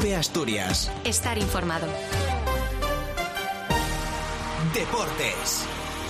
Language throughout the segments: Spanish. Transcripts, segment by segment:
COPE Asturias. Estar informado. Deportes.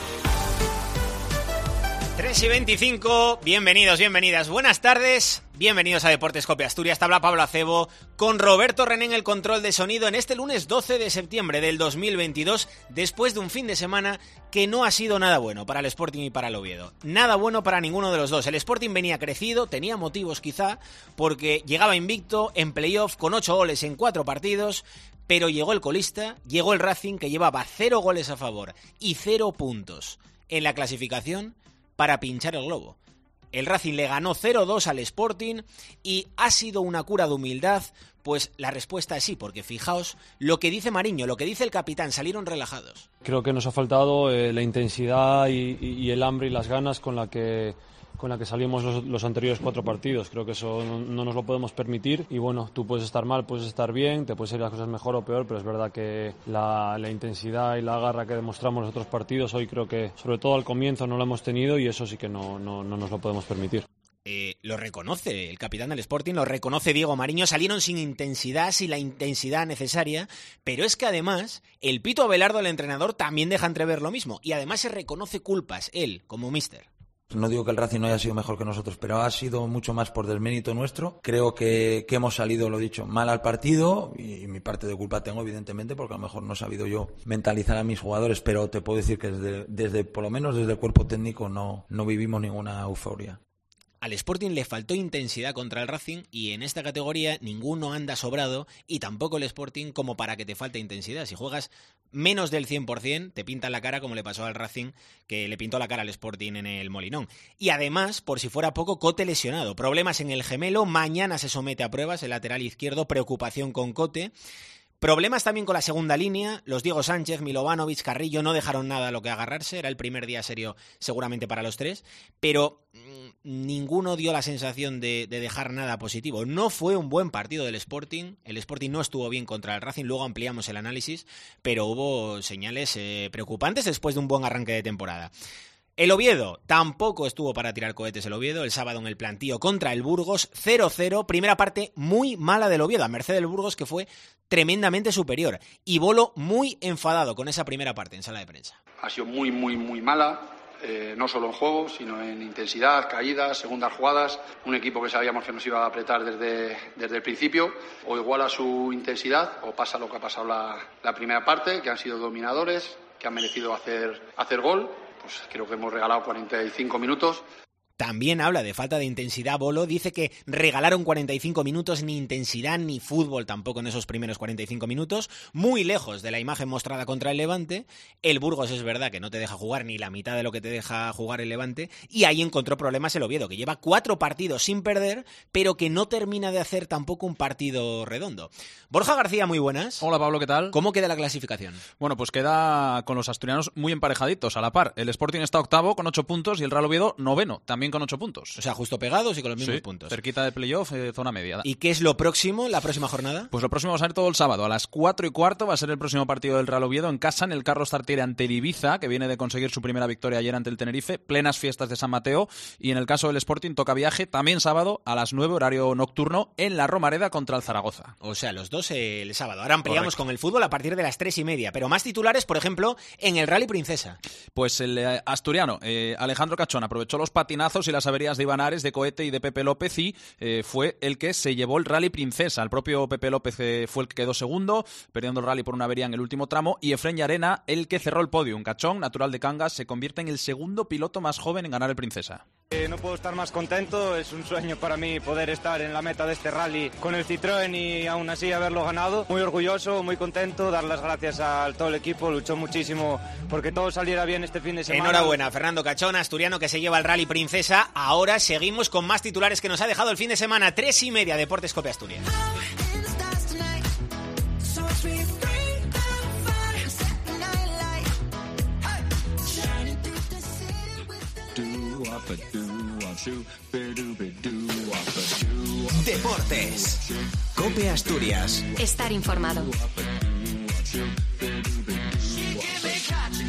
3:25, bienvenidos, bienvenidas, buenas tardes, bienvenidos a Deportes COPE Asturias. Te habla Pablo Acebo con Roberto René en el control de sonido en este lunes 12 de septiembre del 2022, después de un fin de semana que no ha sido nada bueno para el Sporting y para el Oviedo. Nada bueno para ninguno de los dos. El Sporting venía crecido, tenía motivos quizá, porque llegaba invicto en playoff con 8 goles en 4 partidos, pero llegó el colista, llegó el Racing que llevaba 0 goles a favor y 0 puntos en la clasificación para pinchar el globo. El Racing le ganó 0-2 al Sporting y ha sido una cura de humildad. Pues la respuesta es sí, porque fijaos lo que dice Mariño, lo que dice el capitán, salieron relajados. Creo que nos ha faltado la intensidad y el hambre y las ganas con la que salimos los anteriores 4 partidos. Creo que eso no nos lo podemos permitir y bueno, tú puedes estar mal, puedes estar bien, te pueden salir las cosas mejor o peor, pero es verdad que la intensidad y la garra que demostramos en los otros partidos hoy creo que sobre todo al comienzo no lo hemos tenido y eso sí que no nos lo podemos permitir. Lo reconoce el capitán del Sporting, lo reconoce Diego Mariño, salieron sin intensidad, sin la intensidad necesaria, pero es que además el Pito Abelardo, el entrenador, también deja entrever lo mismo y además se reconoce culpas, él como míster. No digo que el Racing no haya sido mejor que nosotros, pero ha sido mucho más por desmérito nuestro. Creo que hemos salido, lo dicho, mal al partido y mi parte de culpa tengo, evidentemente, porque a lo mejor no he sabido yo mentalizar a mis jugadores, pero te puedo decir que desde por lo menos desde el cuerpo técnico no vivimos ninguna euforia. Al Sporting le faltó intensidad contra el Racing y en esta categoría ninguno anda sobrado y tampoco el Sporting como para que te falte intensidad. Si juegas menos del 100% te pintan la cara como le pasó al Racing, que le pintó la cara al Sporting en el Molinón. Y además, por si fuera poco, Cote lesionado, problemas en el gemelo, mañana se somete a pruebas el lateral izquierdo, preocupación con Cote. Problemas también con la segunda línea, los Diego Sánchez, Milovanovic, Carrillo no dejaron nada a lo que agarrarse, era el primer día serio seguramente para los tres, pero ninguno dio la sensación de dejar nada positivo. No fue un buen partido del Sporting, el Sporting no estuvo bien contra el Racing, luego ampliamos el análisis, pero hubo señales preocupantes después de un buen arranque de temporada. El Oviedo tampoco estuvo para tirar cohetes el Oviedo, el sábado en el plantío contra el Burgos, 0-0, primera parte muy mala del Oviedo, a merced del Burgos que fue tremendamente superior, y Bolo muy enfadado con esa primera parte en sala de prensa. Ha sido muy mala, no solo en juego, sino en intensidad, caídas, segundas jugadas, un equipo que sabíamos que nos iba a apretar desde el principio, o iguala su intensidad, o pasa lo que ha pasado la primera parte, que han sido dominadores, que han merecido hacer gol. Pues creo que hemos regalado 45 minutos. También habla de falta de intensidad Bolo, dice que regalaron 45 minutos, ni intensidad ni fútbol tampoco en esos primeros 45 minutos, muy lejos de la imagen mostrada contra el Levante. El Burgos es verdad que no te deja jugar ni la mitad de lo que te deja jugar el Levante, y ahí encontró problemas el Oviedo, que lleva 4 partidos sin perder, pero que no termina de hacer tampoco un partido redondo. Borja García, muy buenas. Hola Pablo, ¿qué tal? ¿Cómo queda la clasificación? Bueno, pues queda con los asturianos muy emparejaditos, a la par. El Sporting está octavo con 8 puntos y el Real Oviedo noveno, también con 8 puntos. O sea, justo pegados y con los mismos puntos. Cerquita de playoff, zona media. ¿Y qué es lo próximo, la próxima jornada? Pues lo próximo va a ser todo el sábado. A las 4:15 va a ser el próximo partido del Real Oviedo en casa, en el Carlos Tartiere ante el Ibiza, que viene de conseguir su primera victoria ayer ante el Tenerife. Plenas fiestas de San Mateo. Y en el caso del Sporting toca viaje también sábado a las 9, horario nocturno, en la Romareda contra el Zaragoza. O sea, los dos el sábado. Ahora ampliamos con el fútbol a partir de las 3:30. Pero más titulares, por ejemplo, en el Rally Princesa. Pues el asturiano Alejandro Cachón aprovechó los patinazos y las averías de Iván Ares, de Cohete y de Pepe López y fue el que se llevó el Rally Princesa. El propio Pepe López fue el que quedó segundo, perdiendo el rally por una avería en el último tramo, y Efrén Llarena el que cerró el podio. Cachón, natural de Cangas, se convierte en el segundo piloto más joven en ganar el Princesa. No puedo estar más contento, es un sueño para mí poder estar en la meta de este rally con el Citroën y aún así haberlo ganado. Muy orgulloso, muy contento, dar las gracias a todo el equipo, luchó muchísimo porque todo saliera bien este fin de semana. Enhorabuena, Fernando Cachón, asturiano que se lleva el Rally Princesa. Ahora seguimos con más titulares que nos ha dejado el fin de semana. 3:30, Deportes COPE Asturias. Deportes. COPE Asturias. Estar informado.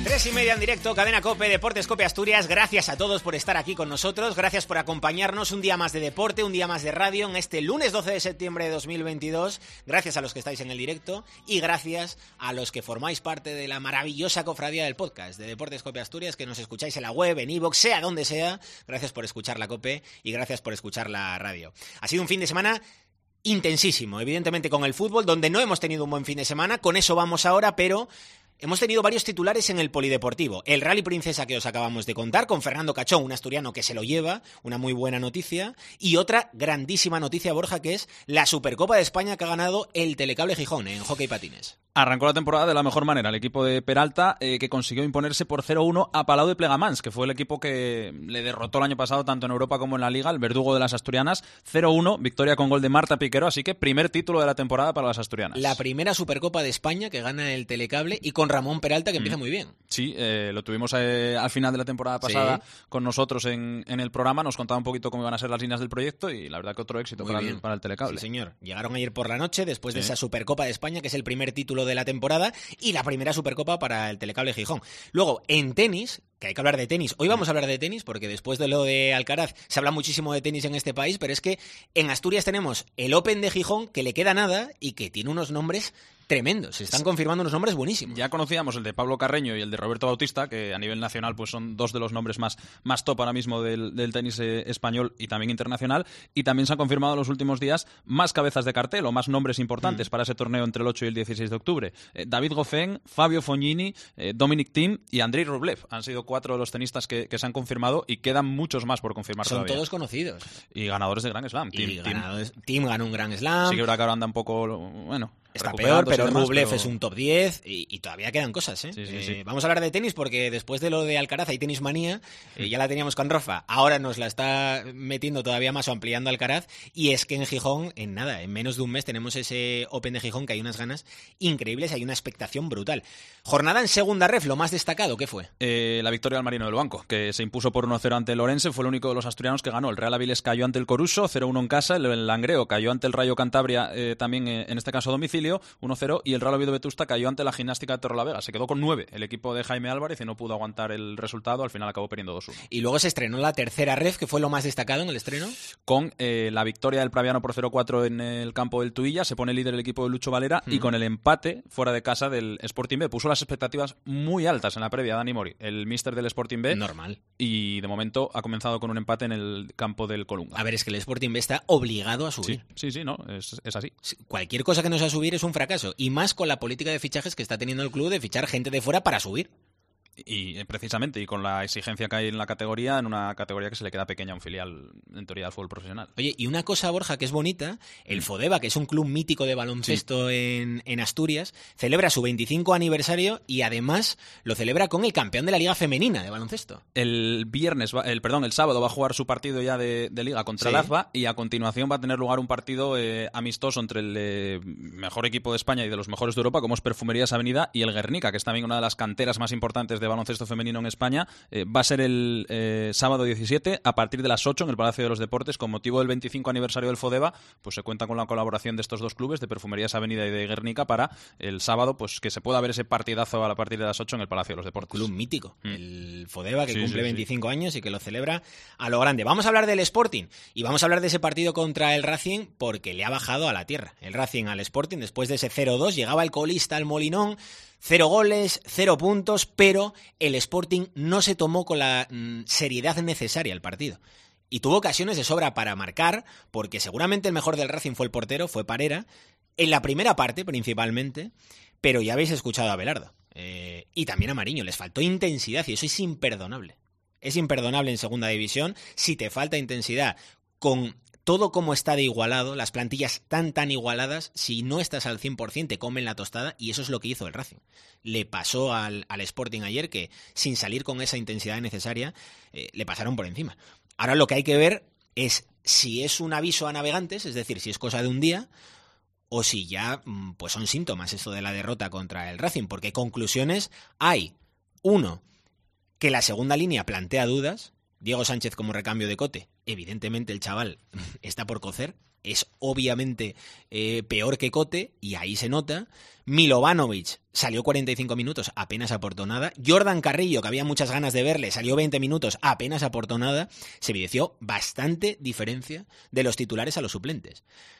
3:30 en directo, Cadena COPE, Deportes COPE Asturias. Gracias a todos por estar aquí con nosotros, gracias por acompañarnos un día más de deporte, un día más de radio en este lunes 12 de septiembre de 2022. Gracias a los que estáis en el directo y gracias a los que formáis parte de la maravillosa cofradía del podcast de Deportes COPE Asturias, que nos escucháis en la web, en iVoox, sea donde sea. Gracias por escuchar la COPE y gracias por escuchar la radio. Ha sido un fin de semana intensísimo, evidentemente con el fútbol, donde no hemos tenido un buen fin de semana, con eso vamos ahora, pero hemos tenido varios titulares en el polideportivo. El Rally Princesa que os acabamos de contar, con Fernando Cachón, un asturiano que se lo lleva, una muy buena noticia, y otra grandísima noticia, Borja, que es la Supercopa de España que ha ganado el Telecable Gijón en hockey patines. Arrancó la temporada de la mejor manera el equipo de Peralta, que consiguió imponerse por 0-1 a Palau de Plegamans, que fue el equipo que le derrotó el año pasado tanto en Europa como en la Liga, el verdugo de las asturianas. 0-1, victoria con gol de Marta Piquero, así que primer título de la temporada para las asturianas. La primera Supercopa de España que gana el Telecable y con Ramón Peralta, que empieza muy bien. Sí, lo tuvimos al final de la temporada pasada con nosotros en el programa, nos contaba un poquito cómo iban a ser las líneas del proyecto y la verdad que otro éxito para el Telecable. Sí, señor. Llegaron ayer por la noche después de esa Supercopa de España, que es el primer título de la temporada y la primera Supercopa para el Telecable Gijón. Luego, en tenis, que hay que hablar de tenis. Hoy vamos a hablar de tenis porque después de lo de Alcaraz se habla muchísimo de tenis en este país, pero es que en Asturias tenemos el Open de Gijón, que le queda nada y que tiene unos nombres tremendos. Se están confirmando unos nombres buenísimos. Ya conocíamos el de Pablo Carreño y el de Roberto Bautista, que a nivel nacional pues son dos de los nombres más top ahora mismo del tenis español y también internacional. Y también se han confirmado en los últimos días más cabezas de cartel o más nombres importantes para ese torneo entre el 8 y el 16 de octubre. David Goffin, Fabio Fognini, Dominic Thiem y Andrei Rublev. Han sido 4 de los tenistas que se han confirmado y quedan muchos más por confirmar Son todavía. Todos conocidos. Y ganadores de Grand Slam. Thiem ganó un Grand Slam. Sí que ahora anda un poco, bueno, está peor, pero demás, Rublev es un top 10 y todavía quedan cosas, ¿eh? Sí. Vamos a hablar de tenis porque después de lo de Alcaraz y Tenis Manía, ya la teníamos con Rafa, ahora nos la está metiendo todavía más o ampliando Alcaraz, y es que en Gijón, en menos de un mes tenemos ese Open de Gijón que hay unas ganas increíbles, hay una expectación brutal. Jornada en segunda ref, lo más destacado, ¿qué fue? La victoria del Marino del Banco, que se impuso por 1-0 ante el Orense, fue el único de los asturianos que ganó. El Real Avilés cayó ante el Coruso, 0-1 en casa, el Langreo cayó ante el Rayo Cantabria, también en este caso a domicilio, 1-0, y el Real Oviedo Vetusta cayó ante la Gimnástica de Torrelavega. Se quedó con 9 el equipo de Jaime Álvarez y no pudo aguantar el resultado, al final acabó perdiendo 2-1. Y luego se estrenó la tercera ref, que fue lo más destacado en el estreno. Con la victoria del Praviano por 0-4 en el campo del Tuilla, se pone líder el equipo de Lucho Valera y con el empate fuera de casa del Sporting B. Puso las expectativas muy altas en la previa, Dani Mori, el míster del Sporting B. Normal. Y de momento ha comenzado con un empate en el campo del Colunga. A ver, es que el Sporting B está obligado a subir. Sí, no, es así. Cualquier cosa que no sea subir es un fracaso. Y más con la política de fichajes que está teniendo el club de fichar gente de fuera para subir. Y precisamente, y con la exigencia que hay en la categoría, en una categoría que se le queda pequeña a un filial, en teoría, del fútbol profesional. Oye, y una cosa, Borja, que es bonita, el Fodeba, que es un club mítico de baloncesto en Asturias, celebra su 25 aniversario y además lo celebra con el campeón de la Liga Femenina de baloncesto. El sábado va a jugar su partido ya de Liga contra el AZBA y a continuación va a tener lugar un partido amistoso entre el mejor equipo de España y de los mejores de Europa, como es Perfumerías Avenida, y el Guernica, que es también una de las canteras más importantes de baloncesto femenino en España. Va a ser el sábado 17 a partir de las 8 en el Palacio de los Deportes. Con motivo del 25 aniversario del Fodeba, pues se cuenta con la colaboración de estos dos clubes, de Perfumerías Avenida y de Guernica, para el sábado pues que se pueda ver ese partidazo a partir de las 8 en el Palacio de los Deportes. Club mítico, el Fodeba, que cumple 25 años y que lo celebra a lo grande. Vamos a hablar del Sporting y vamos a hablar de ese partido contra el Racing porque le ha bajado a la tierra. El Racing al Sporting, después de ese 0-2, llegaba el colista al Molinón, 0 goles, 0 puntos, pero el Sporting no se tomó con la seriedad necesaria el partido. Y tuvo ocasiones de sobra para marcar, porque seguramente el mejor del Racing fue el portero, fue Parera, en la primera parte principalmente, pero ya habéis escuchado a Belardo. Y también a Mariño, les faltó intensidad y eso es imperdonable. Es imperdonable en segunda división si te falta intensidad con todo como está de igualado, las plantillas tan igualadas, si no estás al 100% te comen la tostada y eso es lo que hizo el Racing. Le pasó al Sporting ayer que sin salir con esa intensidad necesaria le pasaron por encima. Ahora lo que hay que ver es si es un aviso a navegantes, es decir, si es cosa de un día o si ya pues son síntomas esto de la derrota contra el Racing, porque conclusiones hay. Uno, que la segunda línea plantea dudas Diego Sánchez como recambio de Cote. Evidentemente el chaval está por cocer. Es obviamente peor que Cote y ahí se nota. Milovanovic salió 45 minutos, apenas aportó nada. Jordan Carrillo, que había muchas ganas de verle, salió 20 minutos, apenas aportó nada. Se evidenció bastante diferencia de los titulares a los suplentes.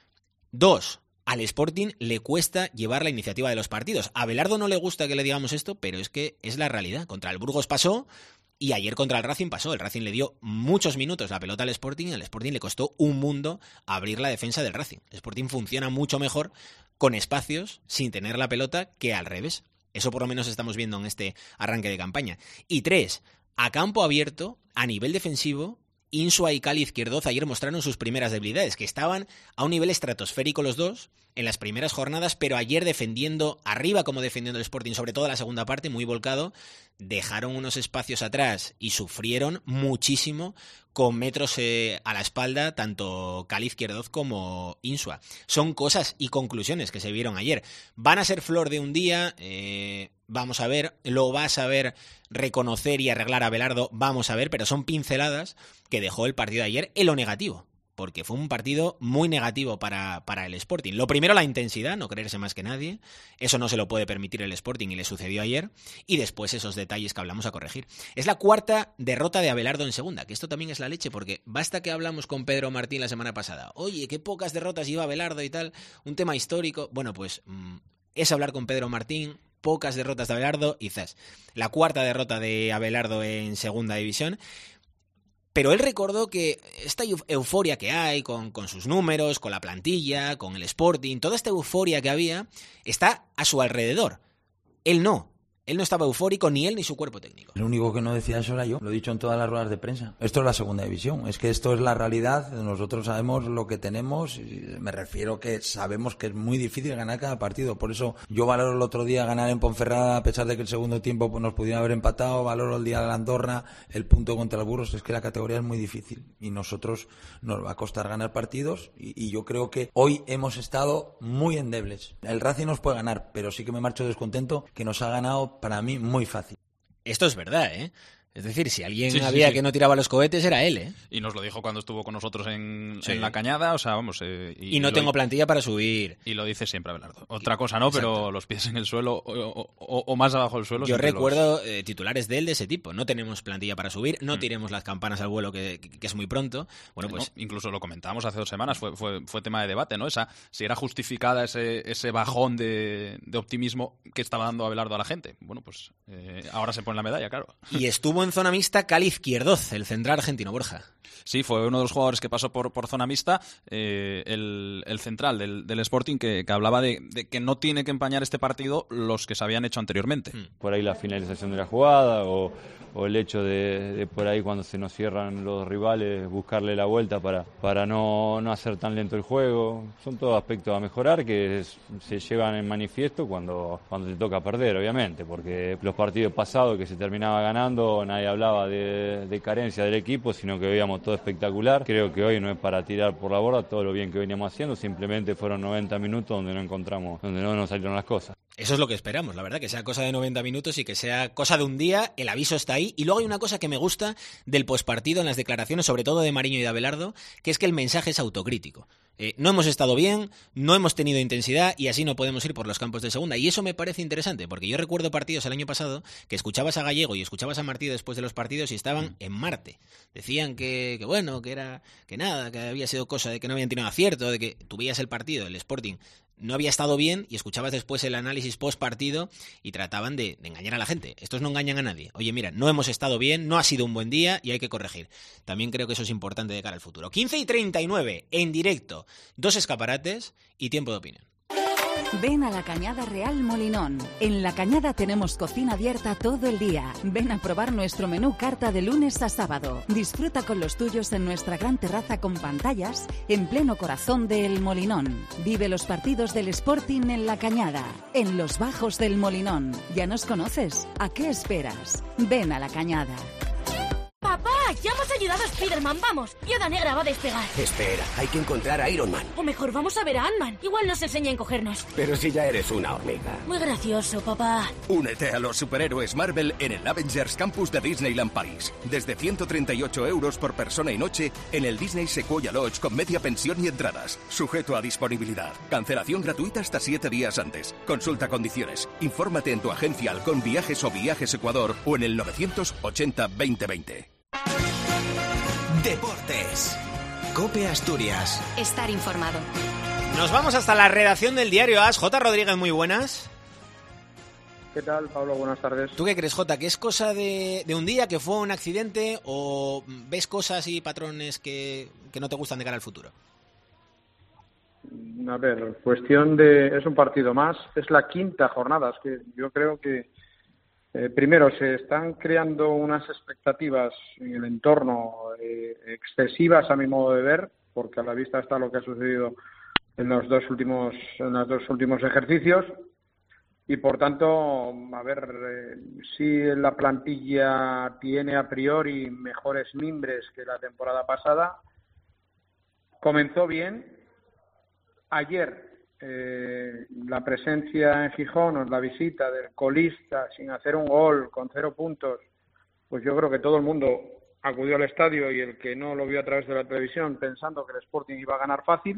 2. Al Sporting le cuesta llevar la iniciativa de los partidos. A Abelardo no le gusta que le digamos esto, pero es que es la realidad. Contra el Burgos pasó y ayer contra el Racing pasó. El Racing le dio muchos minutos la pelota al Sporting y al Sporting le costó un mundo abrir la defensa del Racing. El Sporting funciona mucho mejor con espacios sin tener la pelota que al revés. Eso por lo menos estamos viendo en este arranque de campaña. Y 3. A campo abierto, a nivel defensivo, Insua y Cali Izquierdoz ayer mostraron sus primeras debilidades, que estaban a un nivel estratosférico los dos en las primeras jornadas, pero ayer defendiendo arriba como defendiendo el Sporting, sobre todo la segunda parte, muy volcado, dejaron unos espacios atrás y sufrieron muchísimo con metros a la espalda tanto Cali Izquierdoz como Insua. Son cosas y conclusiones que se vieron ayer. Van a ser flor de un día, vamos a ver, lo va a saber reconocer y arreglar a Abelardo, vamos a ver, pero son pinceladas que dejó el partido de ayer en lo negativo, porque fue un partido muy negativo para el Sporting. Lo primero, la intensidad, no creerse más que nadie, eso no se lo puede permitir el Sporting y le sucedió ayer, y después esos detalles que hablamos a corregir. Es la cuarta derrota de Abelardo en segunda, que esto también es la leche, porque basta que hablamos con Pedro Martín la semana pasada, oye, qué pocas derrotas lleva Abelardo y tal, un tema histórico, bueno, pues es hablar con Pedro Martín, pocas derrotas de Abelardo y zas. La cuarta derrota de Abelardo en segunda división. Pero él recordó que esta euforia que hay con sus números, con la plantilla, con el Sporting, toda esta euforia que había, está a su alrededor. Él no estaba eufórico, ni él ni su cuerpo técnico. El único que no decía eso era yo, lo he dicho en todas las ruedas de prensa. Esto es la segunda división, es que esto es la realidad, nosotros sabemos lo que tenemos, y me refiero que sabemos que es muy difícil ganar cada partido, por eso yo valoro el otro día ganar en Ponferrada, a pesar de que el segundo tiempo pues, nos pudieron haber empatado, valoro el día de la Andorra, el punto contra el Burgos, es que la categoría es muy difícil y nosotros nos va a costar ganar partidos y yo creo que hoy hemos estado muy endebles. El Racing nos puede ganar, pero sí que me marcho descontento que nos ha ganado para mí muy fácil. Esto es verdad, ¿eh? Es decir, si alguien que no tiraba los cohetes era él, ¿eh? Y nos lo dijo cuando estuvo con nosotros en La Cañada, o sea, vamos... y no tengo plantilla para subir. Y lo dice siempre Abelardo. Otra cosa no, exacto, pero los pies en el suelo o más abajo del suelo... Yo recuerdo titulares de él de ese tipo. No tenemos plantilla para subir, no tiremos las campanas al vuelo, que es muy pronto. Bueno, pues... No, incluso lo comentábamos hace 2 semanas, fue tema de debate, ¿no? Si era justificada ese bajón de optimismo que estaba dando Abelardo a la gente. Bueno, pues ahora se pone la medalla, claro. Y estuvo en zona mixta Cali Izquierdoz, el central argentino, Borja. Sí, fue uno de los jugadores que pasó por zona mixta, el central del Sporting, que hablaba de que no tiene que empañar este partido los que se habían hecho anteriormente. Por ahí la finalización de la jugada o el hecho de por ahí cuando se nos cierran los rivales buscarle la vuelta para no hacer tan lento el juego. Son todos aspectos a mejorar que se llevan en manifiesto cuando te toca perder, obviamente, porque los partidos pasados que se terminaba ganando nadie hablaba de carencia del equipo, sino que veíamos todo espectacular. Creo que hoy no es para tirar por la borda todo lo bien que veníamos haciendo, simplemente fueron 90 minutos donde no nos salieron las cosas. Eso es lo que esperamos, la verdad, que sea cosa de 90 minutos y que sea cosa de un día, el aviso está ahí. Y luego hay una cosa que me gusta del pospartido en las declaraciones, sobre todo de Mariño y de Abelardo, que es que el mensaje es autocrítico. No hemos estado bien, no hemos tenido intensidad y así no podemos ir por los campos de segunda. Y eso me parece interesante, porque yo recuerdo partidos el año pasado que escuchabas a Gallego y escuchabas a Martí después de los partidos y estaban en Marte. Decían que bueno, que nada, que había sido cosa de que no habían tenido acierto, de que tú veías el partido, el Sporting no había estado bien y escuchabas después el análisis post partido y trataban de engañar a la gente. Estos no engañan a nadie. Oye, mira, no hemos estado bien, no ha sido un buen día y hay que corregir. También creo que eso es importante de cara al futuro. 15:39, en directo, 2 escaparates y tiempo de opinión. Ven a La Cañada Real Molinón. En La Cañada tenemos cocina abierta todo el día. Ven a probar nuestro menú carta de lunes a sábado. Disfruta con los tuyos en nuestra gran terraza con pantallas en pleno corazón de El Molinón. Vive los partidos del Sporting en La Cañada, en los bajos del Molinón. ¿Ya nos conoces? ¿A qué esperas? Ven a La Cañada. Papá, ¡Ya hemos ayudado a Spider-Man! ¡Vamos! Viuda Negra va a despegar. Espera, hay que encontrar a Iron Man. O mejor, vamos a ver a Ant-Man. Igual nos enseña a encogernos. Pero si ya eres una hormiga. Muy gracioso, papá. Únete a los superhéroes Marvel en el Avengers Campus de Disneyland París. Desde 138 € por persona y noche en el Disney Sequoia Lodge con media pensión y entradas. Sujeto a disponibilidad. Cancelación gratuita hasta 7 días antes. Consulta condiciones. Infórmate en tu agencia Halcón Viajes o Viajes Ecuador o en el 980 2020. Deportes. COPE Asturias. Estar informado. Nos vamos hasta la redacción del diario AS. J. Rodríguez, muy buenas. ¿Qué tal, Pablo? Buenas tardes. ¿Tú qué crees, Jota? ¿Que es cosa de un día, que fue un accidente, o ves cosas y patrones que no te gustan de cara al futuro? A ver, cuestión de... Es un partido más, es la quinta jornada. Es que yo creo que, primero, se están creando unas expectativas en el entorno excesivas a mi modo de ver, porque a la vista está lo que ha sucedido en los dos últimos ejercicios. Y por tanto, a ver, si la plantilla tiene a priori mejores mimbres que la temporada pasada, comenzó bien. Ayer, la presencia en Gijón, o la visita del colista sin hacer un gol, con 0 puntos, pues yo creo que todo el mundo acudió al estadio, y el que no lo vio a través de la televisión pensando que el Sporting iba a ganar fácil.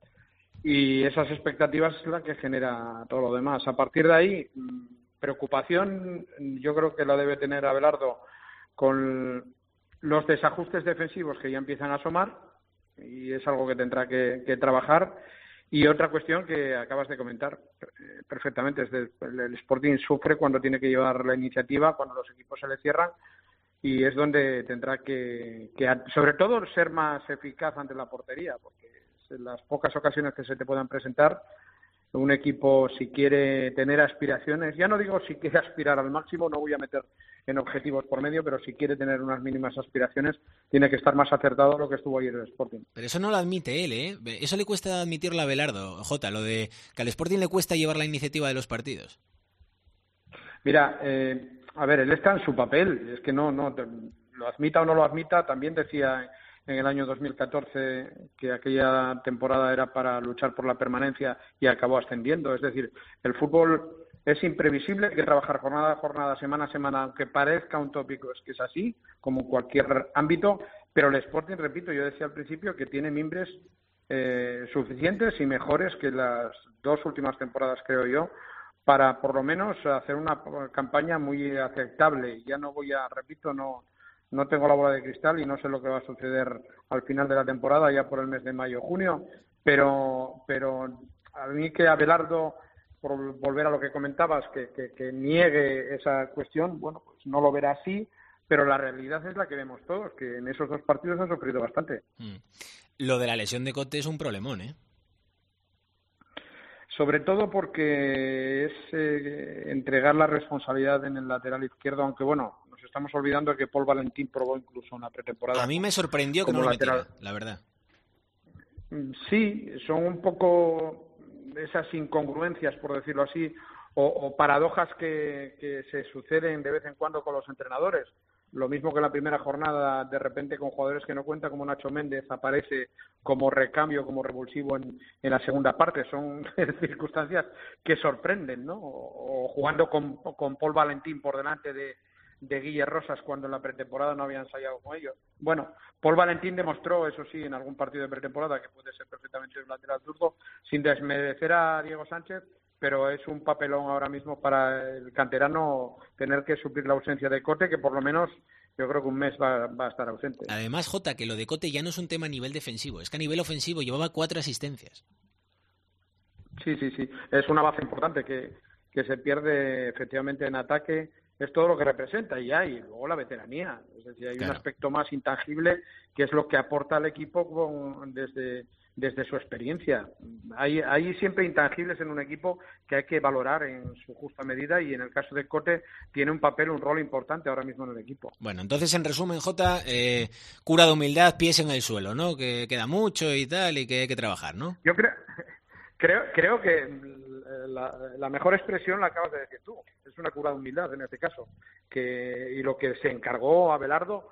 Y esas expectativas es la que genera todo lo demás. A partir de ahí, preocupación yo creo que la debe tener Abelardo con los desajustes defensivos que ya empiezan a asomar, y es algo que tendrá que trabajar. Y otra cuestión que acabas de comentar perfectamente es el Sporting sufre cuando tiene que llevar la iniciativa, cuando los equipos se le cierran, y es donde tendrá que sobre todo ser más eficaz ante la portería, porque en las pocas ocasiones que se te puedan presentar, un equipo, si quiere tener aspiraciones, ya no digo si quiere aspirar al máximo, no voy a meter en objetivos por medio, pero si quiere tener unas mínimas aspiraciones, tiene que estar más acertado a lo que estuvo ayer el Sporting. Pero eso no lo admite él, ¿eh? Eso le cuesta admitirlo a Abelardo, Jota, lo de que al Sporting le cuesta llevar la iniciativa de los partidos. Mira, a ver, él está en su papel, es que no lo admita o no lo admita. También decía en el año 2014 que aquella temporada era para luchar por la permanencia y acabó ascendiendo. Es decir, el fútbol es imprevisible, hay que trabajar jornada a jornada, semana a semana, aunque parezca un tópico, es que es así, como en cualquier ámbito. Pero el Sporting, repito, yo decía al principio que tiene mimbres suficientes y mejores que las 2 últimas temporadas, creo yo, para por lo menos hacer una campaña muy aceptable. Ya no voy a, repito, no tengo la bola de cristal y no sé lo que va a suceder al final de la temporada, ya por el mes de mayo, junio, pero a mí que Abelardo, por volver a lo que comentabas, que niegue esa cuestión, bueno, pues no lo verá así, pero la realidad es la que vemos todos, que en esos 2 partidos han sufrido bastante. Lo de la lesión de Cote es un problemón, ¿eh? Sobre todo porque es entregar la responsabilidad en el lateral izquierdo, aunque bueno, nos estamos olvidando de que Paul Valentín probó incluso una pretemporada. A mí me sorprendió que no lo metiera, la verdad. Sí, son un poco esas incongruencias, por decirlo así, o paradojas que se suceden de vez en cuando con los entrenadores. Lo mismo que en la primera jornada, de repente con jugadores que no cuentan, como Nacho Méndez, aparece como recambio, como revulsivo en la segunda parte. Son circunstancias que sorprenden, ¿no? O jugando con Paul Valentín por delante de Guille Rosas cuando en la pretemporada no había ensayado con ellos. Bueno, Paul Valentín demostró, eso sí, en algún partido de pretemporada que puede ser perfectamente un lateral zurdo, sin desmerecer a Diego Sánchez, pero es un papelón ahora mismo para el canterano tener que suplir la ausencia de Cote, que por lo menos yo creo que un mes va a estar ausente. Además, Jota, que lo de Cote ya no es un tema a nivel defensivo, es que a nivel ofensivo llevaba 4 asistencias. Sí, es una base importante que se pierde efectivamente en ataque, es todo lo que representa, y luego la veteranía, es decir, hay un aspecto más intangible que es lo que aporta al equipo desde su experiencia. Hay siempre intangibles en un equipo que hay que valorar en su justa medida, y en el caso de Cote tiene un rol importante ahora mismo en el equipo. Bueno, entonces en resumen, Jota, cura de humildad, pies en el suelo, ¿no? Que queda mucho y tal, y que hay que trabajar, ¿no? Yo creo que la mejor expresión la acabas de decir tú. Es una cura de humildad en este caso. Y lo que se encargó Abelardo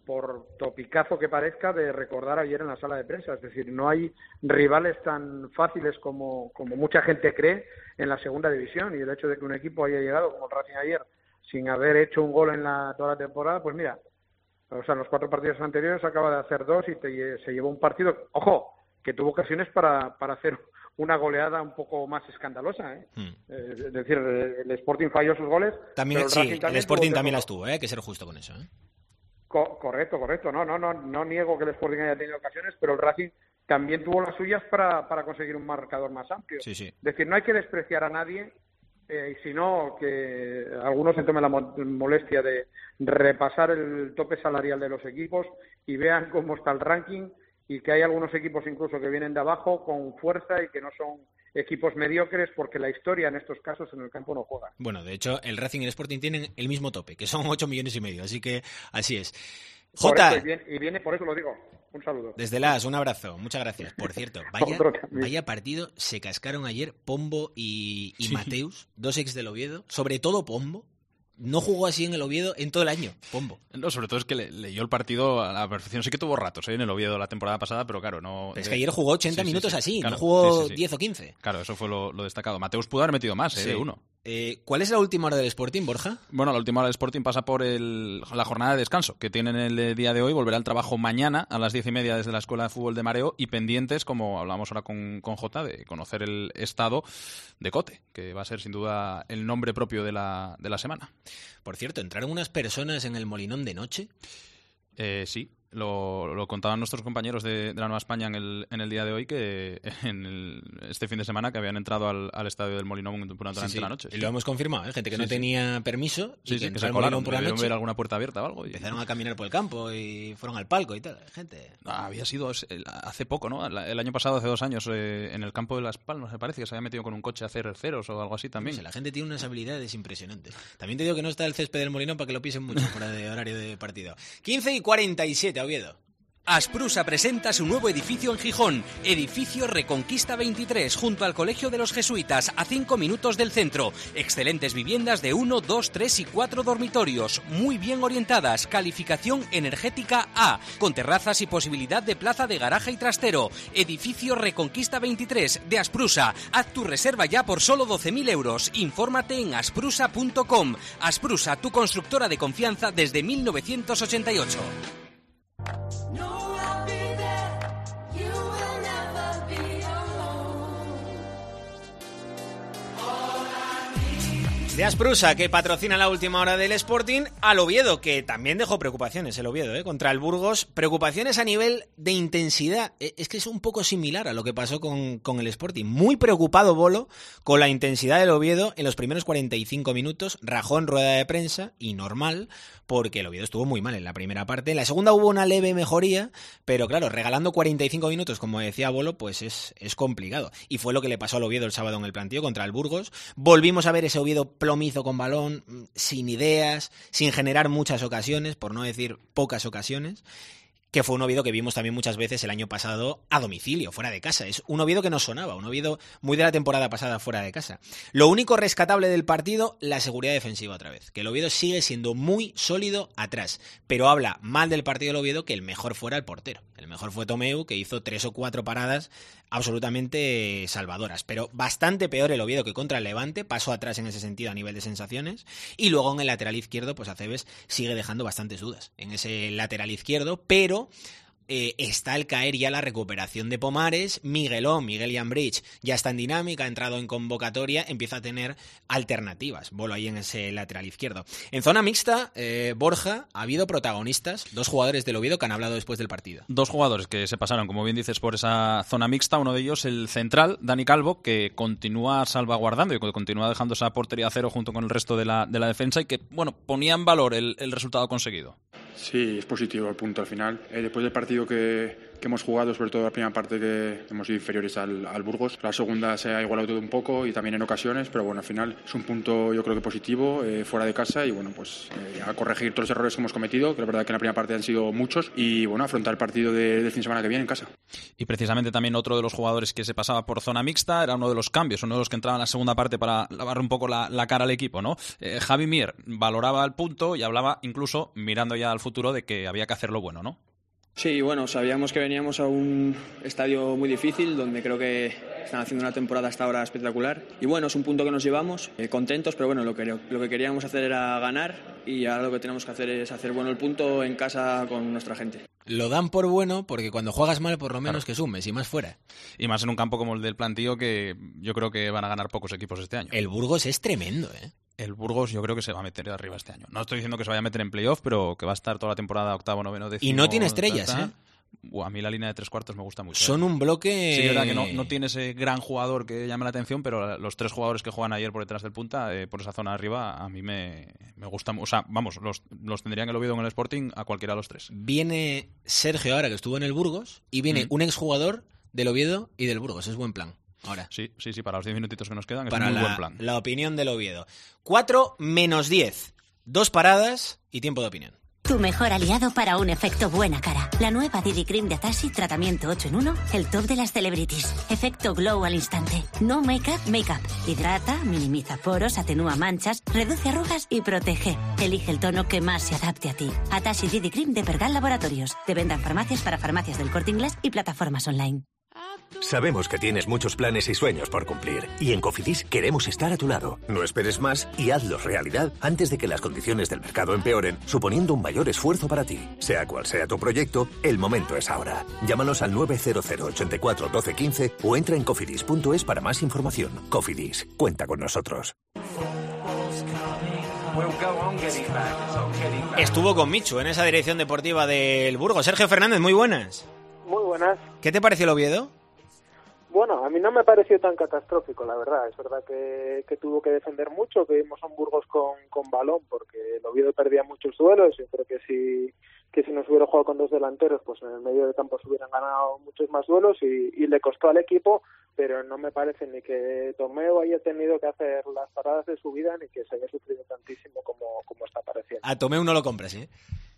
por topicazo que parezca, de recordar ayer en la sala de prensa. Es decir, no hay rivales tan fáciles como mucha gente cree en la segunda división, y el hecho de que un equipo haya llegado como el Racing ayer sin haber hecho un gol en toda la temporada, pues mira, o sea, en los 4 partidos anteriores acaba de hacer 2 y se llevó un partido, ojo, que tuvo ocasiones para hacer una goleada un poco más escandalosa, ¿eh? Es decir, el Sporting falló sus goles. También, sí, el Sporting también las tuvo, hay que ser justo con eso, ¿eh? Correcto. No niego que el Sporting haya tenido ocasiones, pero el Racing también tuvo las suyas para conseguir un marcador más amplio. Sí. Es decir, no hay que despreciar a nadie, y sino que algunos se tomen la molestia de repasar el tope salarial de los equipos y vean cómo está el ranking, y que hay algunos equipos incluso que vienen de abajo con fuerza y que no son equipos mediocres, porque la historia en estos casos en el campo no juega. Bueno, de hecho, el Racing y el Sporting tienen el mismo tope, que son 8,5 millones, así que así es. Jota. Y viene, por eso lo digo. Un saludo. Desde Las, un abrazo. Muchas gracias. Por cierto, vaya partido se cascaron ayer Pombo y Mateus, 2 ex del Oviedo. Sobre todo Pombo. No jugó así en el Oviedo en todo el año, Pombo. No, sobre todo es que leyó el partido a la perfección. Sí que tuvo ratos en el Oviedo la temporada pasada, pero claro, no... Pero es que ayer jugó 80 minutos así, claro, no jugó 10 o 15. Claro, eso fue lo destacado. Mateus pudo haber metido más, de uno. ¿Cuál es la última hora del Sporting, Borja? Bueno, la última hora del Sporting pasa por la jornada de descanso que tienen el día de hoy. Volverá al trabajo mañana a las 10:30 desde la Escuela de Fútbol de Mareo, y pendientes, como hablamos ahora con Jota, de conocer el estado de Cote, que va a ser sin duda el nombre propio de la semana. Por cierto, ¿entraron unas personas en el Molinón de noche? Sí. Lo contaban nuestros compañeros de la Nueva España en el día de hoy, que este fin de semana que habían entrado al estadio del Molinón durante la noche. Y lo hemos confirmado, gente que no tenía permiso y que se colaron por la noche, ver alguna puerta abierta o algo. Empezaron a caminar por el campo y fueron al palco y tal. Gente. Había sido hace poco, ¿no? El año pasado, hace 2 años, en el campo de Las Palmas, me parece que se había metido con un coche a hacer ceros o algo así también. No sé, la gente tiene unas habilidades impresionantes. También te digo que no está el césped del Molinón para que lo pisen mucho fuera de horario de partido. 15:47, Oviedo. Asprusa presenta su nuevo edificio en Gijón, edificio Reconquista 23, junto al Colegio de los Jesuitas, a 5 minutos del centro. Excelentes viviendas de 1, 2, 3 y 4 dormitorios, muy bien orientadas, calificación energética A, con terrazas y posibilidad de plaza de garaje y trastero. Edificio Reconquista 23 de Asprusa. Haz tu reserva ya por solo 12.000 euros. Infórmate en asprusa.com. Asprusa, tu constructora de confianza desde 1988. De Asprusa, que patrocina la última hora del Sporting, al Oviedo, que también dejó preocupaciones el Oviedo, contra el Burgos. Preocupaciones a nivel de intensidad. Es que es un poco similar a lo que pasó con el Sporting. Muy preocupado Bolo con la intensidad del Oviedo en los primeros 45 minutos. Rajó en rueda de prensa, y normal, porque el Oviedo estuvo muy mal en la primera parte. En la segunda hubo una leve mejoría, pero claro, regalando 45 minutos, como decía Bolo, pues es complicado. Y fue lo que le pasó al Oviedo el sábado en el plantío contra el Burgos. Volvimos a ver ese Oviedo plomizo con balón, sin ideas, sin generar muchas ocasiones, por no decir pocas ocasiones, que fue un Oviedo que vimos también muchas veces el año pasado a domicilio, fuera de casa. Es un Oviedo que nos sonaba, un Oviedo muy de la temporada pasada fuera de casa. Lo único rescatable del partido, la seguridad defensiva otra vez, que el Oviedo sigue siendo muy sólido atrás, pero habla mal del partido del Oviedo que el mejor fuera el portero. El mejor fue Tomeu, que hizo 3 o 4 paradas absolutamente salvadoras, pero bastante peor el Oviedo que contra el Levante, pasó atrás en ese sentido a nivel de sensaciones, y luego en el lateral izquierdo, pues Aceves sigue dejando bastantes dudas en ese lateral izquierdo, pero está al caer ya la recuperación de Pomares. Miguel Iambridge ya está en dinámica, ha entrado en convocatoria, empieza a tener alternativas. Bolo ahí en ese lateral izquierdo. En zona mixta, Borja, ha habido protagonistas, 2 jugadores del Oviedo que han hablado después del partido. 2 jugadores que se pasaron, como bien dices, por esa zona mixta. Uno de ellos, el central, Dani Calvo, que continúa salvaguardando y que continúa dejando esa portería a cero junto con el resto de la defensa, y que, bueno, ponía en valor el resultado conseguido. Sí, es positivo el punto al final. Después del partido que hemos jugado, sobre todo la primera parte que hemos sido inferiores al Burgos. La segunda se ha igualado todo un poco y también en ocasiones, pero bueno, al final es un punto yo creo que positivo fuera de casa y bueno, pues a corregir todos los errores que hemos cometido, que la verdad que en la primera parte han sido muchos y bueno, afrontar el partido del fin de semana que viene en casa. Y precisamente también otro de los jugadores que se pasaba por zona mixta era uno de los cambios, uno de los que entraba en la segunda parte para lavar un poco la cara al equipo, ¿no? Javi Mier valoraba el punto y hablaba incluso mirando ya al futuro de que había que hacerlo bueno, ¿no? Sí, bueno, sabíamos que veníamos a un estadio muy difícil, donde creo que están haciendo una temporada hasta ahora espectacular. Y bueno, es un punto que nos llevamos, contentos, pero bueno, lo que queríamos hacer era ganar y ahora lo que tenemos que hacer es hacer bueno el punto en casa con nuestra gente. Lo dan por bueno porque cuando juegas mal, por lo menos que sumes, y más fuera. Y más en un campo como el del Plantío, que yo creo que van a ganar pocos equipos este año. El Burgos es tremendo, ¿eh? El Burgos yo creo que se va a meter arriba este año. No estoy diciendo que se vaya a meter en playoff, pero que va a estar toda la temporada octavo, noveno, décimo. Y no tiene estrellas, ¿eh? A mí la línea de 3/4 me gusta mucho. Son un bloque... Sí, es verdad que no tiene ese gran jugador que llame la atención, pero los 3 jugadores que juegan ayer por detrás del punta, por esa zona de arriba, a mí me gusta. O sea, vamos, los tendrían en el Oviedo en el Sporting a cualquiera de los 3. Viene Sergio ahora, que estuvo en el Burgos, y viene un exjugador del Oviedo y del Burgos. Es buen plan. Ahora. Sí, para los 10 minutitos que nos quedan es para un muy buen plan. La opinión del Oviedo. 4 menos 10. 2 paradas y tiempo de opinión. Tu mejor aliado para un efecto buena cara. La nueva Didi Cream de Atashi, tratamiento 8 en 1, el top de las celebrities. Efecto glow al instante. No make-up. Hidrata, minimiza poros, atenúa manchas, reduce arrugas y protege. Elige el tono que más se adapte a ti. Atashi Didi Cream de Pergal Laboratorios. De venta en farmacias para farmacias del Corte Inglés y plataformas online. Sabemos que tienes muchos planes y sueños por cumplir, y en Cofidis queremos estar a tu lado. No esperes más y hazlos realidad antes de que las condiciones del mercado empeoren, suponiendo un mayor esfuerzo para ti. Sea cual sea tu proyecto, el momento es ahora. Llámanos al 900 84 12 15 o entra en cofidis.es para más información. Cofidis, cuenta con nosotros. Estuvo con Michu en esa dirección deportiva del Burgos. Sergio Fernández, muy buenas. Muy buenas. ¿Qué te pareció el Oviedo? Bueno, a mí no me pareció tan catastrófico, la verdad. Es verdad que tuvo que defender mucho, que vimos a un Burgos con balón, porque el Oviedo perdía muchos duelos. Yo creo que si nos hubiera jugado con 2 delanteros, pues en el medio del campo se hubieran ganado muchos más duelos y le costó al equipo, pero no me parece ni que Tomeu haya tenido que hacer las paradas de su vida, ni que se haya sufrido tantísimo como está pareciendo. A Tomeu no lo compras, ¿eh?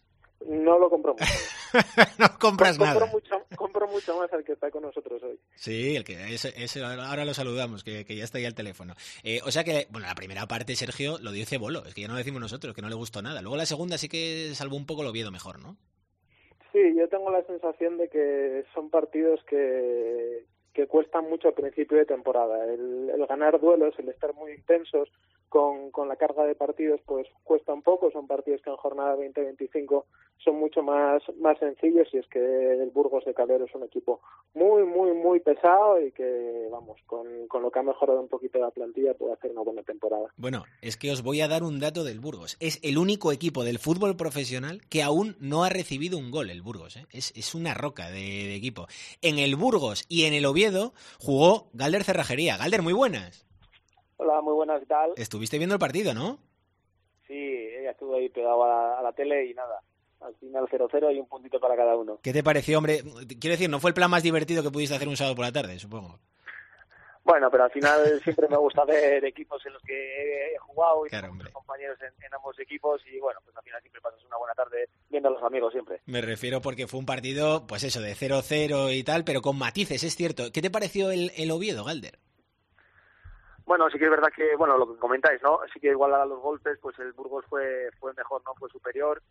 No lo compro mucho. No compras nada. Compro mucho más al que está con nosotros hoy. Sí, ese ahora lo saludamos, que ya está ahí al teléfono. O sea que, bueno, la primera parte Sergio lo dio Cebolo, es que ya no lo decimos nosotros, que no le gustó nada. Luego la segunda sí que salvó un poco el Oviedo mejor, ¿no? Sí, yo tengo la sensación de que son partidos que cuestan mucho al principio de temporada. El ganar duelos, el estar muy intensos con la carga de partidos, pues cuesta un poco. Son partidos que en jornada 20-25 son mucho más sencillos, y es que el Burgos de Calero es un equipo muy, muy, muy pesado y que, vamos, con lo que ha mejorado un poquito la plantilla puede hacer una buena temporada. Bueno, es que os voy a dar un dato del Burgos. Es el único equipo del fútbol profesional que aún no ha recibido un gol, el Burgos, ¿eh? Es una roca de equipo. En el Burgos y en el Oviedo jugó Galder Cerrajería. Galder, muy buenas. Hola, muy buenas, ¿qué tal? Estuviste viendo el partido, ¿no? Sí, ella estuvo ahí pegado a la tele y nada. Al final 0-0 y un puntito para cada uno. ¿Qué te pareció, hombre? Quiero decir, no fue el plan más divertido que pudiste hacer un sábado por la tarde, supongo. Bueno, pero al final siempre me gusta ver equipos en los que he jugado y claro, tengo muchos compañeros en ambos equipos, y bueno, pues al final siempre pasas una buena tarde viendo a los amigos siempre. Me refiero porque fue un partido, pues eso, de 0-0 y tal, pero con matices, es cierto. ¿Qué te pareció el Oviedo, Galder? Bueno, sí que es verdad que, bueno, lo que comentáis, ¿no? Sí que igual a los golpes, pues el Burgos fue mejor, ¿no? Fue superior.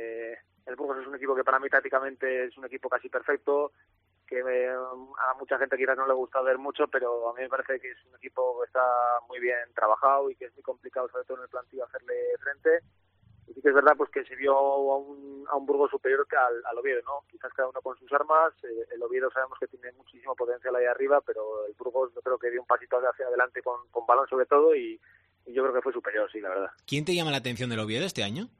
El Burgos es un equipo que para mí tácticamente es un equipo casi perfecto, que a mucha gente quizás no le gusta ver mucho, pero a mí me parece que es un equipo que está muy bien trabajado y que es muy complicado, sobre todo en el plantillo, hacerle frente. Y sí que es verdad pues que se vio a un Burgos superior que al Oviedo, ¿no? Quizás cada uno con sus armas. El Oviedo sabemos que tiene muchísimo potencial ahí arriba, pero el Burgos yo creo que dio un pasito hacia adelante con balón sobre todo, y yo creo que fue superior, sí, la verdad. ¿Quién te llama la atención del Oviedo este año?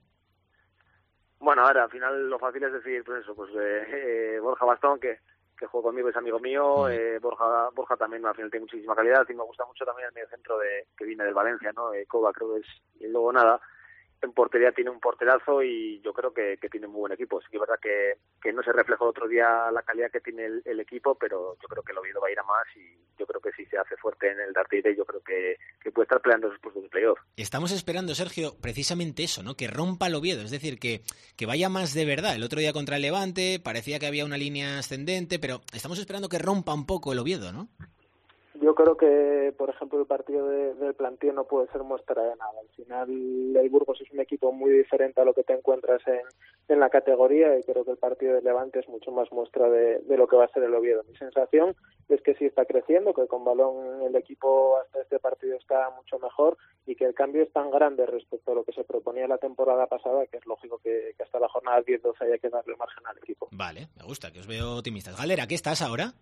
Bueno, ahora al final lo fácil es decir, pues eso, pues Borja Bastón, que juega conmigo, es amigo mío. Borja también al final tiene muchísima calidad, y me gusta mucho también el mediocentro que viene del Valencia, ¿no? Cova creo que es, y luego nada. en portería tiene un porterazo y yo creo que tiene muy buen equipo. Sí que es verdad que no se reflejó el otro día la calidad que tiene el equipo, pero yo creo que el Oviedo va a ir a más y yo creo que si se hace fuerte en el Dartire, yo creo que puede estar peleando esos puestos de playoff. Estamos esperando, Sergio, precisamente eso, ¿no? Que rompa el Oviedo, es decir, que vaya más de verdad. El otro día contra el Levante parecía que había una línea ascendente, pero estamos esperando que rompa un poco el Oviedo, ¿no? Yo creo que, por ejemplo, el partido del Plantío no puede ser muestra de nada. Al final, el Burgos es un equipo muy diferente a lo que te encuentras en la categoría y creo que el partido del Levante es mucho más muestra de lo que va a ser el Oviedo. Mi sensación es que sí está creciendo, que con balón el equipo hasta este partido está mucho mejor y que el cambio es tan grande respecto a lo que se proponía la temporada pasada que es lógico que hasta la jornada 10-12 haya que darle margen al equipo. Vale, me gusta, que os veo optimistas. Galera, ¿qué estás ahora?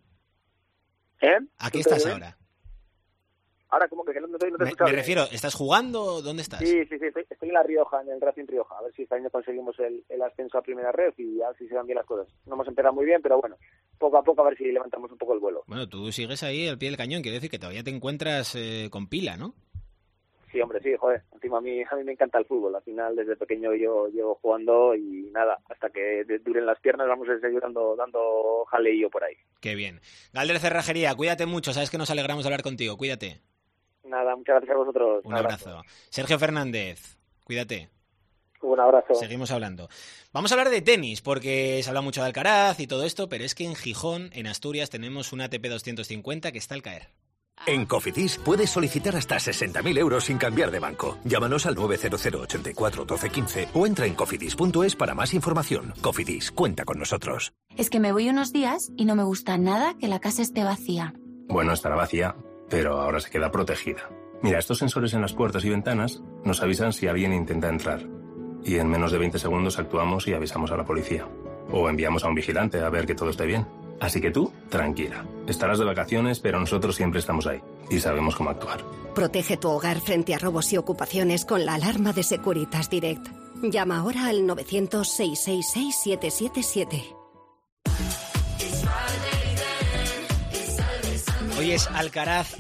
¿A qué ¿Tú estás te ahora? Ahora, ¿cómo que no te he Me escuchado? refiero, ¿estás jugando? ¿Dónde estás? Sí, estoy en La Rioja, en el Racing Rioja, a ver si este año conseguimos el ascenso a primera red y a ver si se dan bien las cosas. No hemos empezado muy bien, pero bueno, poco a poco a ver si levantamos un poco el vuelo. Bueno, tú sigues ahí al pie del cañón, quiere decir que todavía te encuentras con pila, ¿no? Sí, hombre, sí, joder, encima a mí me encanta el fútbol, al final desde pequeño yo llevo jugando y nada, hasta que duren las piernas vamos a seguir dando jaleillo por ahí. Qué bien. Galder Cerrajería, cuídate mucho, sabes que nos alegramos de hablar contigo, cuídate. Nada, muchas gracias a vosotros. Un abrazo. Sergio Fernández, cuídate. Un abrazo. Seguimos hablando. Vamos a hablar de tenis, porque se habla mucho de Alcaraz y todo esto, pero es que en Gijón, en Asturias, tenemos un ATP 250 que está al caer. En Cofidis puedes solicitar hasta 60.000 euros sin cambiar de banco. Llámanos al 900 84 12 15 o entra en cofidis.es para más información. Cofidis, cuenta con nosotros. Es que me voy unos días y no me gusta nada que la casa esté vacía. Bueno, estará vacía, pero ahora se queda protegida. Mira, estos sensores en las puertas y ventanas nos avisan si alguien intenta entrar. Y en menos de 20 segundos actuamos y avisamos a la policía. O enviamos a un vigilante a ver que todo esté bien. Así que tú, tranquila. Estarás de vacaciones, pero nosotros siempre estamos ahí. Y sabemos cómo actuar. Protege tu hogar frente a robos y ocupaciones con la alarma de Securitas Direct. Llama ahora al 900-666-777. Hoy es Alcaraz,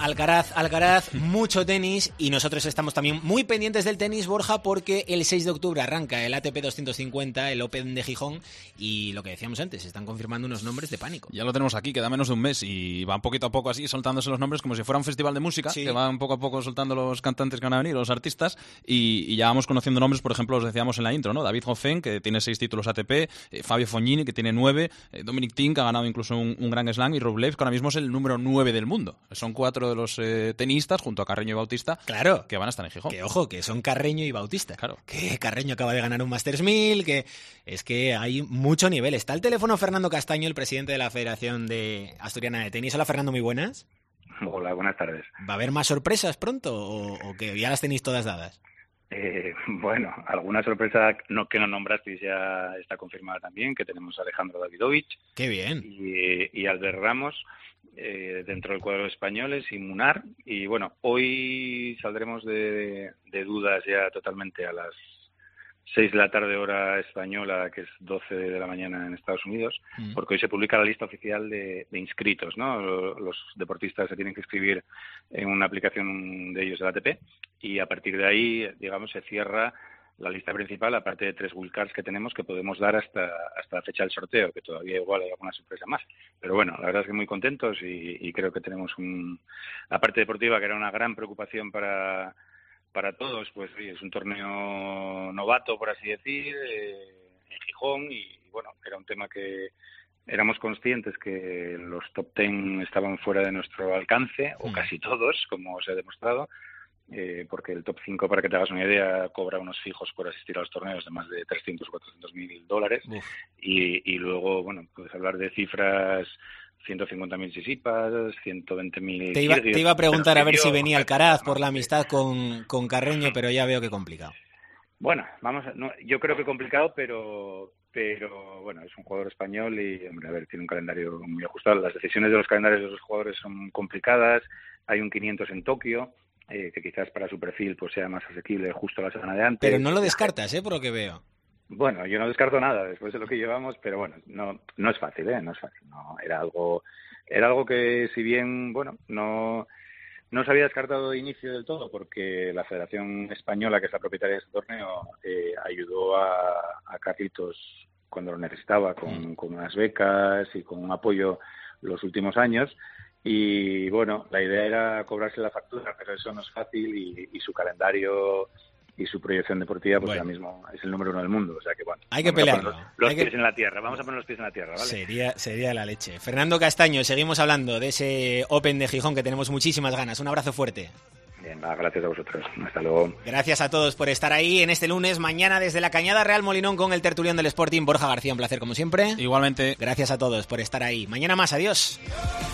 mucho tenis y nosotros estamos también muy pendientes del tenis, Borja, porque el 6 de octubre arranca el ATP 250, el Open de Gijón y lo que decíamos antes, se están confirmando unos nombres de pánico. Ya lo tenemos aquí, queda menos de un mes y van poquito a poco así soltándose los nombres como si fuera un festival de música, sí. Que van poco a poco soltando los cantantes que van a venir, los artistas y ya vamos conociendo nombres, por ejemplo, los decíamos en la intro, ¿no? David Goffin, que tiene 6 títulos ATP, Fabio Fognini, que tiene 9, Dominic Thiem, que ha ganado incluso un Grand Slam y Rublev, que ahora mismo es el número 9 del mundo. Son 4 de los tenistas, junto a Carreño y Bautista, claro, que van a estar en Gijón. Que ojo, que son Carreño y Bautista. Claro. Que Carreño acaba de ganar un Masters 1000, que es que hay mucho nivel. Está al teléfono Fernando Castaño, el presidente de la Federación de Asturiana de Tenis. Hola, Fernando, muy buenas. Hola, buenas tardes. ¿Va a haber más sorpresas pronto o que ya las tenéis todas dadas? Bueno, alguna sorpresa que no nombrasteis ya está confirmada también, que tenemos a Alejandro Davidovich. ¡Qué bien! Y Albert Ramos, dentro del cuadro de españoles, y Munar. Y bueno, hoy saldremos de dudas ya totalmente a las 6 de la tarde hora española, que es 12 de la mañana en Estados Unidos, porque hoy se publica la lista oficial de inscritos, ¿no? Los deportistas se tienen que inscribir en una aplicación de ellos del ATP y a partir de ahí, digamos, se cierra la lista principal, aparte de 3 wildcards que tenemos que podemos dar hasta la fecha del sorteo, que todavía igual hay alguna sorpresa más. Pero bueno, la verdad es que muy contentos y creo que tenemos la parte deportiva, que era una gran preocupación para todos, pues sí, es un torneo novato, por así decir, en Gijón, y bueno, era un tema que éramos conscientes que los top 10 estaban fuera de nuestro alcance, o casi todos, como se ha demostrado, porque el top 5, para que te hagas una idea, cobra unos fijos por asistir a los torneos de más de 300 o 400 mil dólares, y luego, bueno, puedes hablar de cifras 150.000 Sisipas, 120.000... Te iba a preguntar a ver si venía Alcaraz por la amistad con Carreño, pero ya veo que complicado. Bueno, yo creo que complicado, pero bueno, es un jugador español y, hombre, a ver, tiene un calendario muy ajustado. Las decisiones de los calendarios de los jugadores son complicadas. Hay un 500 en Tokio, que quizás para su perfil pues sea más asequible justo la semana de antes. Pero no lo descartas, por lo que veo. Bueno, yo no descarto nada después de lo que llevamos, pero bueno, no es fácil, no es fácil. No, era algo que, si bien, bueno, no No se había descartado de inicio del todo porque la Federación Española, que es la propietaria de este torneo, ayudó a Carlitos cuando lo necesitaba con unas becas y con un apoyo los últimos años. Y bueno, la idea era cobrarse la factura, pero eso no es fácil y su calendario y su proyección deportiva pues ahora mismo es el número 1 del mundo, o sea que bueno, hay que pelearlo. Los pies en la tierra, vamos a poner los pies en la tierra, ¿vale? Sería la leche. Fernando Castaño, seguimos hablando de ese Open de Gijón que tenemos muchísimas ganas. Un abrazo fuerte. Bien, gracias a vosotros. Hasta luego. Gracias a todos por estar ahí en este lunes. Mañana desde la Cañada Real Molinón con el tertulión del Sporting, Borja García. Un placer como siempre. Igualmente. Gracias a todos por estar ahí. Mañana más. Adiós.